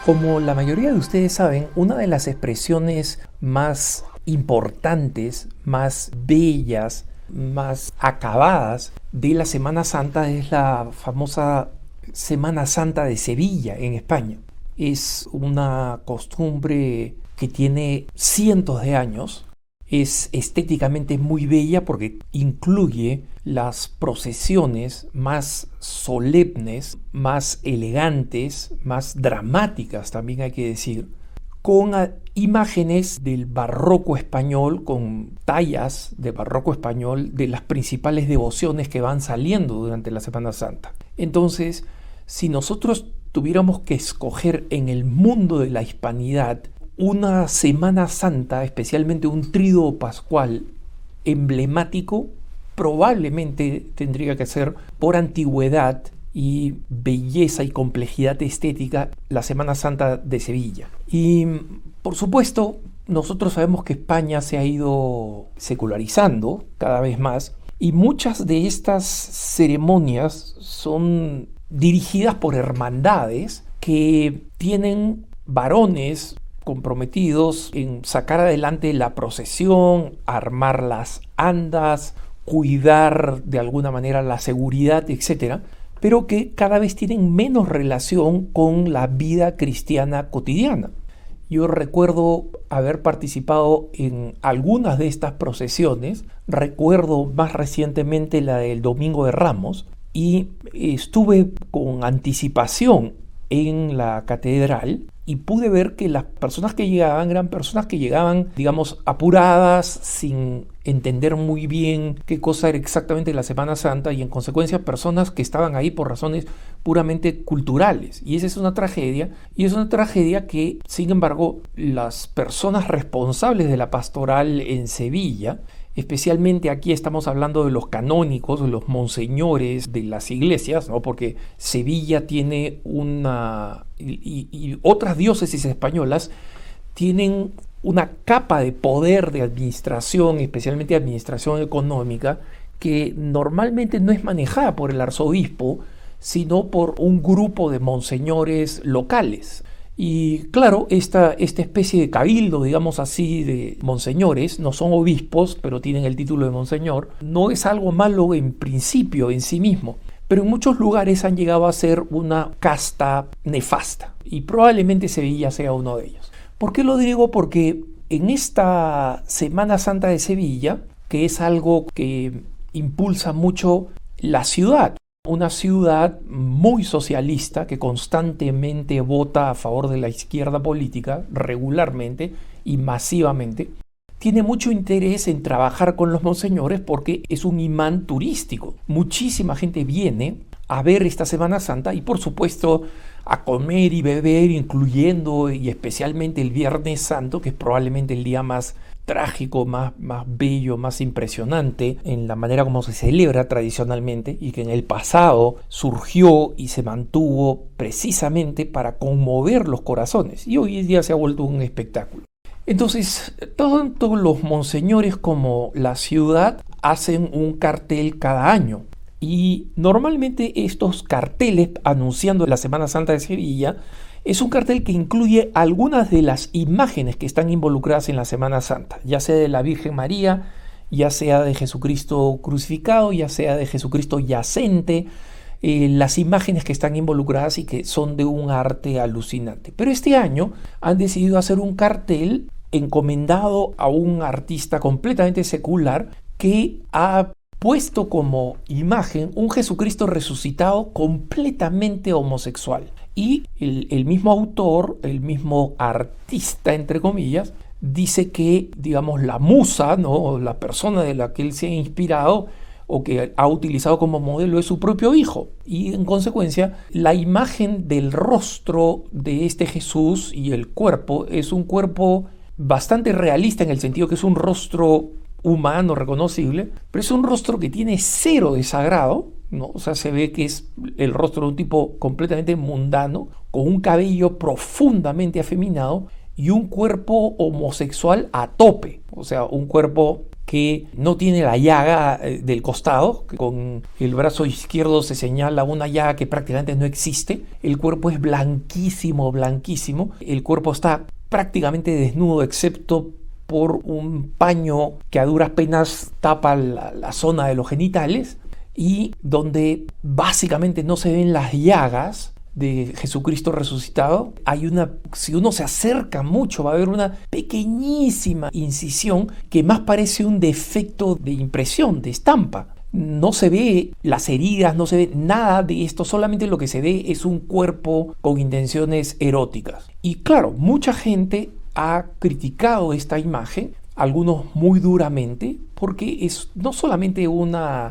Como la mayoría de ustedes saben, una de las expresiones más importantes, más bellas, más acabadas de la Semana Santa es la famosa Semana Santa de Sevilla en España. Es una costumbre que tiene cientos de años. Es estéticamente muy bella porque incluye las procesiones más solemnes, más elegantes, más dramáticas, también hay que decir, con imágenes del barroco español, con tallas de barroco español de las principales devociones que van saliendo durante la Semana Santa. Entonces, si nosotros tuviéramos que escoger en el mundo de la hispanidad una Semana Santa, especialmente un tríodo pascual emblemático, probablemente tendría que ser, por antigüedad y belleza y complejidad estética, la Semana Santa de Sevilla. Y por supuesto, nosotros sabemos que España se ha ido secularizando cada vez más y muchas de estas ceremonias son dirigidas por hermandades que tienen varones comprometidos en sacar adelante la procesión, armar las andas, cuidar de alguna manera la seguridad, etc., pero que cada vez tienen menos relación con la vida cristiana cotidiana. Yo recuerdo haber participado en algunas de estas procesiones, recuerdo más recientemente la del Domingo de Ramos, y estuve con anticipación en la catedral y pude ver que las personas que llegaban eran personas que llegaban, digamos, apuradas, sin entender muy bien qué cosa era exactamente la Semana Santa y en consecuencia personas que estaban ahí por razones puramente culturales. Y esa es una tragedia, y es una tragedia que, sin embargo, las personas responsables de la pastoral en Sevilla, especialmente aquí estamos hablando de los canónicos, de los monseñores de las iglesias, ¿no? Porque Sevilla tiene y otras diócesis españolas tienen una capa de poder de administración, especialmente administración económica, que normalmente no es manejada por el arzobispo, sino por un grupo de monseñores locales. Y claro, esta especie de cabildo, digamos así, de monseñores, no son obispos, pero tienen el título de monseñor, no es algo malo en principio, en sí mismo, pero en muchos lugares han llegado a ser una casta nefasta, y probablemente Sevilla sea uno de ellos. ¿Por qué lo digo? Porque en esta Semana Santa de Sevilla, que es algo que impulsa mucho la ciudad, una ciudad muy socialista que constantemente vota a favor de la izquierda política, regularmente y masivamente, tiene mucho interés en trabajar con los monseñores porque es un imán turístico. Muchísima gente viene a ver esta Semana Santa y por supuesto a comer y beber, incluyendo y especialmente el Viernes Santo, que es probablemente el día más trágico, más bello, más impresionante en la manera como se celebra tradicionalmente y que en el pasado surgió y se mantuvo precisamente para conmover los corazones y hoy en día se ha vuelto un espectáculo. Entonces, tanto los monseñores como la ciudad hacen un cartel cada año y normalmente estos carteles anunciando la Semana Santa de Sevilla es un cartel que incluye algunas de las imágenes que están involucradas en la Semana Santa, ya sea de la Virgen María, ya sea de Jesucristo crucificado, ya sea de Jesucristo yacente, las imágenes que están involucradas y que son de un arte alucinante. Pero este año han decidido hacer un cartel encomendado a un artista completamente secular que ha puesto como imagen un Jesucristo resucitado completamente homosexual. Y el mismo autor, el mismo artista, entre comillas, dice que, digamos, la musa, ¿no? La persona de la que él se ha inspirado o que ha utilizado como modelo es su propio hijo. Y en consecuencia, la imagen del rostro de este Jesús y el cuerpo es un cuerpo bastante realista en el sentido que es un rostro humano, reconocible, pero es un rostro que tiene cero de sagrado, ¿no? O sea, se ve que es el rostro de un tipo completamente mundano, con un cabello profundamente afeminado y un cuerpo homosexual a tope, o sea, un cuerpo que no tiene la llaga del costado, que con el brazo izquierdo se señala una llaga que prácticamente no existe. El cuerpo es blanquísimo, blanquísimo. El cuerpo está prácticamente desnudo excepto por un paño que a duras penas tapa la zona de los genitales, y donde básicamente no se ven las llagas de Jesucristo resucitado. Si uno se acerca mucho, va a haber una pequeñísima incisión que más parece un defecto de impresión, de estampa. No se ve las heridas, no se ve nada de esto, solamente lo que se ve es un cuerpo con intenciones eróticas. Y claro, mucha gente ha criticado esta imagen, algunos muy duramente, porque es no solamente una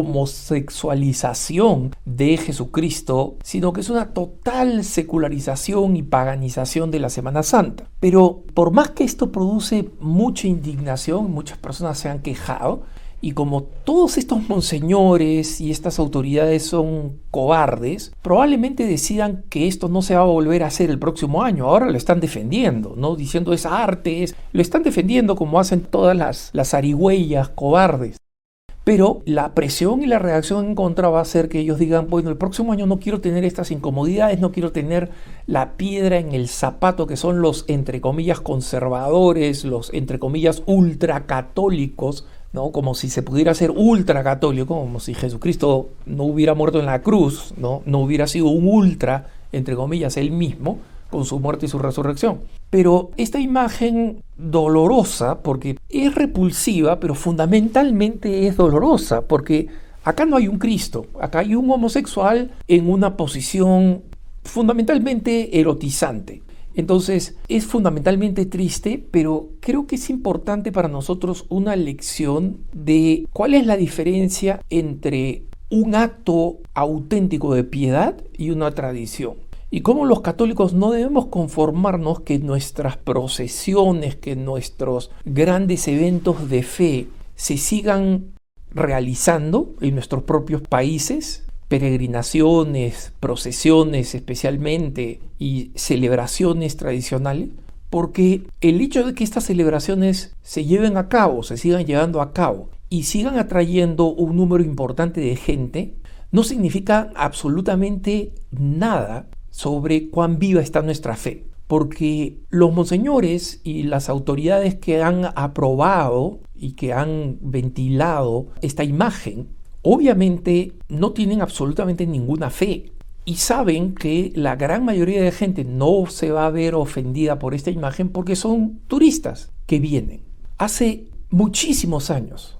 homosexualización de Jesucristo, sino que es una total secularización y paganización de la Semana Santa. Pero por más que esto produce mucha indignación, muchas personas se han quejado, y como todos estos monseñores y estas autoridades son cobardes, probablemente decidan que esto no se va a volver a hacer el próximo año. Ahora lo están defendiendo, ¿no? Diciendo es arte, lo están defendiendo como hacen todas las zarigüeyas cobardes. Pero la presión y la reacción en contra va a hacer que ellos digan, bueno, el próximo año no quiero tener estas incomodidades, no quiero tener la piedra en el zapato que son los, entre comillas, conservadores, los, entre comillas, ultracatólicos, ¿no? Como si se pudiera ser ultracatólico, como si Jesucristo no hubiera muerto en la cruz, ¿no? No hubiera sido un ultra, entre comillas, él mismo, con su muerte y su resurrección. Pero esta imagen dolorosa, porque es repulsiva, pero fundamentalmente es dolorosa, porque acá no hay un Cristo, acá hay un homosexual en una posición fundamentalmente erotizante. Entonces es fundamentalmente triste, pero creo que es importante para nosotros una lección de cuál es la diferencia entre un acto auténtico de piedad y una tradición. Y cómo los católicos no debemos conformarnos que nuestras procesiones, que nuestros grandes eventos de fe se sigan realizando en nuestros propios países, peregrinaciones, procesiones especialmente y celebraciones tradicionales, porque el hecho de que estas celebraciones se lleven a cabo, se sigan llevando a cabo y sigan atrayendo un número importante de gente, no significa absolutamente nada sobre cuán viva está nuestra fe, porque los monseñores y las autoridades que han aprobado y que han ventilado esta imagen, obviamente no tienen absolutamente ninguna fe y saben que la gran mayoría de gente no se va a ver ofendida por esta imagen porque son turistas que vienen. Hace muchísimos años,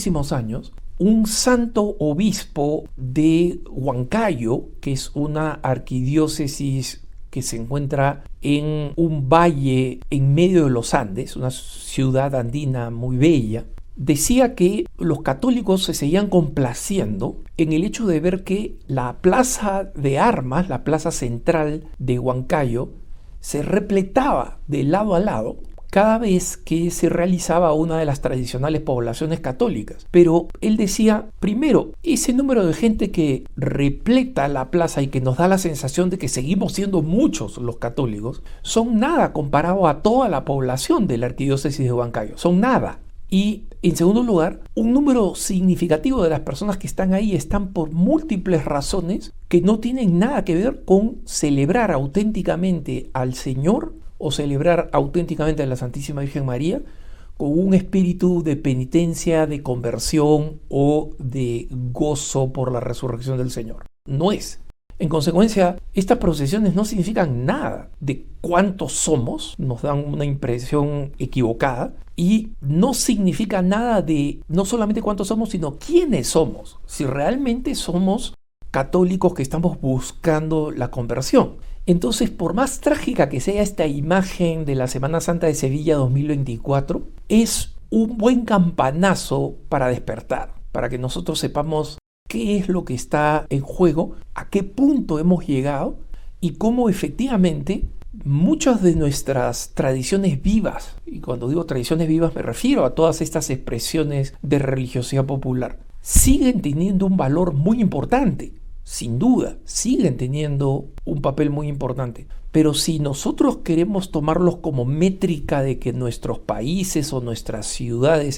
un santo obispo de Huancayo, que es una arquidiócesis que se encuentra en un valle en medio de los Andes, una ciudad andina muy bella, decía que los católicos se seguían complaciendo en el hecho de ver que la plaza de armas, la plaza central de Huancayo, se repletaba de lado a lado cada vez que se realizaba una de las tradicionales poblaciones católicas. Pero él decía, primero, ese número de gente que repleta la plaza y que nos da la sensación de que seguimos siendo muchos los católicos, son nada comparado a toda la población de la arquidiócesis de Huancayo, son nada. Y en segundo lugar, un número significativo de las personas que están ahí están por múltiples razones que no tienen nada que ver con celebrar auténticamente al Señor o celebrar auténticamente a la Santísima Virgen María con un espíritu de penitencia, de conversión o de gozo por la resurrección del Señor. No es. En consecuencia, estas procesiones no significan nada de cuántos somos, nos dan una impresión equivocada, y no significa nada de no solamente cuántos somos, sino quiénes somos, si realmente somos católicos que estamos buscando la conversión. Entonces, por más trágica que sea esta imagen de la Semana Santa de Sevilla 2024, es un buen campanazo para despertar, para que nosotros sepamos qué es lo que está en juego, a qué punto hemos llegado y cómo efectivamente muchas de nuestras tradiciones vivas, y cuando digo tradiciones vivas me refiero a todas estas expresiones de religiosidad popular, siguen teniendo un valor muy importante. Sin duda, siguen teniendo un papel muy importante. Pero si nosotros queremos tomarlos como métrica de que nuestros países o nuestras ciudades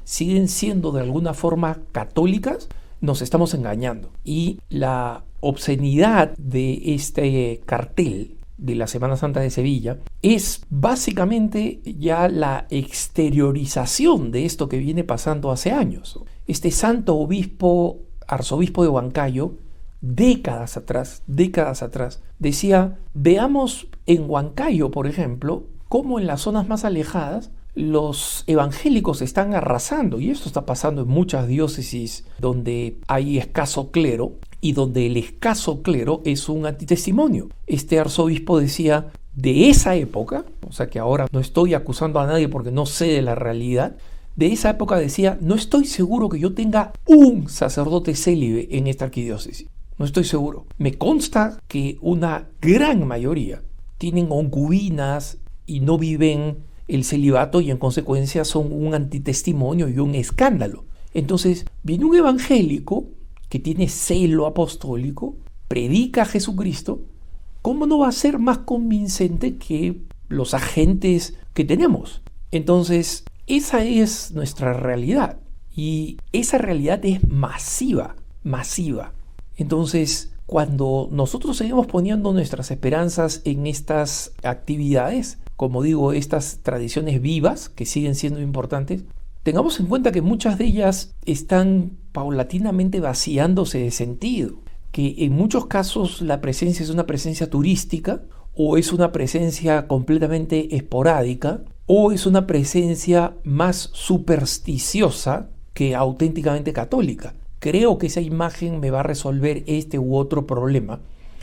siguen siendo de alguna forma católicas, nos estamos engañando. Y la obscenidad de este cartel de la Semana Santa de Sevilla es básicamente ya la exteriorización de esto que viene pasando hace años. Este santo obispo, arzobispo de Huancayo, décadas atrás, decía: veamos en Huancayo, por ejemplo, cómo en las zonas más alejadas los evangélicos están arrasando, y esto está pasando en muchas diócesis donde hay escaso clero y donde el escaso clero es un antitestimonio. Este arzobispo decía de esa época, o sea que ahora no estoy acusando a nadie porque no sé de la realidad, de esa época decía: no estoy seguro que yo tenga un sacerdote célibe en esta arquidiócesis. No estoy seguro. Me consta que una gran mayoría tienen concubinas y no viven el celibato y en consecuencia son un antitestimonio y un escándalo. Entonces viene un evangélico que tiene celo apostólico, predica a Jesucristo. ¿Cómo no va a ser más convincente que los agentes que tenemos? Entonces esa es nuestra realidad y esa realidad es masiva. Entonces, cuando nosotros seguimos poniendo nuestras esperanzas en estas actividades, como digo, estas tradiciones vivas que siguen siendo importantes, tengamos en cuenta que muchas de ellas están paulatinamente vaciándose de sentido, que en muchos casos la presencia es una presencia turística, o es una presencia completamente esporádica, o es una presencia más supersticiosa que auténticamente católica. Creo que esa imagen me va a resolver este u otro problema.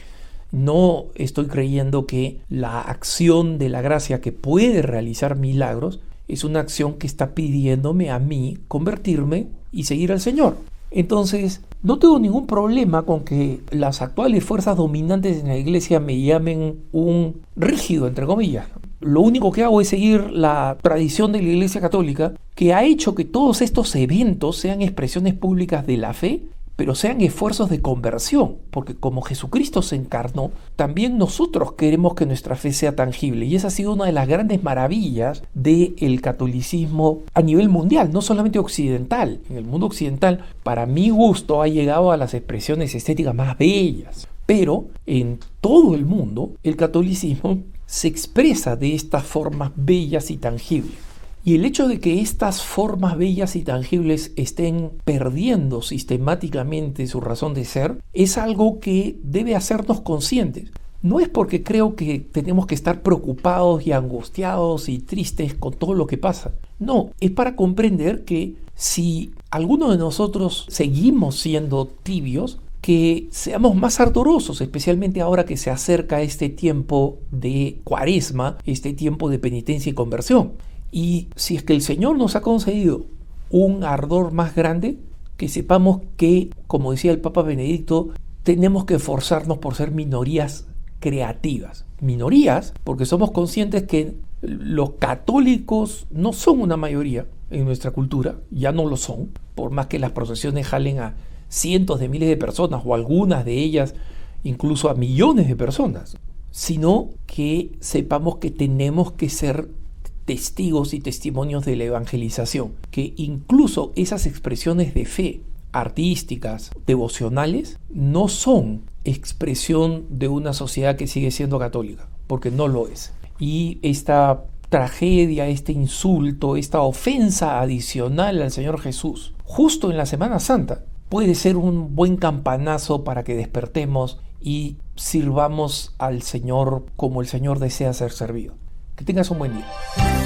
No estoy creyendo que la acción de la gracia, que puede realizar milagros, es una acción que está pidiéndome a mí convertirme y seguir al Señor. Entonces, no tengo ningún problema con que las actuales fuerzas dominantes en la iglesia me llamen un rígido, entre comillas. Lo único que hago es seguir la tradición de la Iglesia Católica, que ha hecho que todos estos eventos sean expresiones públicas de la fe, pero sean esfuerzos de conversión, porque como Jesucristo se encarnó, también nosotros queremos que nuestra fe sea tangible, y esa ha sido una de las grandes maravillas del catolicismo a nivel mundial, no solamente occidental. En el mundo occidental, para mi gusto, ha llegado a las expresiones estéticas más bellas, pero en todo el mundo el catolicismo se expresa de estas formas bellas y tangibles. Y el hecho de que estas formas bellas y tangibles estén perdiendo sistemáticamente su razón de ser es algo que debe hacernos conscientes. No es porque creo que tenemos que estar preocupados y angustiados y tristes con todo lo que pasa. No, es para comprender que si alguno de nosotros seguimos siendo tibios, que seamos más ardorosos, especialmente ahora que se acerca este tiempo de Cuaresma, este tiempo de penitencia y conversión. Y si es que el Señor nos ha concedido un ardor más grande, que sepamos que, como decía el Papa Benedicto, tenemos que esforzarnos por ser minorías creativas. Minorías porque somos conscientes que los católicos no son una mayoría en nuestra cultura, ya no lo son, por más que las procesiones jalen a cientos de miles de personas, o algunas de ellas incluso a millones de personas, sino que sepamos que tenemos que ser testigos y testimonios de la evangelización, que incluso esas expresiones de fe artísticas, devocionales, no son expresión de una sociedad que sigue siendo católica, porque no lo es. Y esta tragedia, este insulto, esta ofensa adicional al Señor Jesús, justo en la Semana Santa, puede ser un buen campanazo para que despertemos y sirvamos al Señor como el Señor desea ser servido. Que tengas un buen día.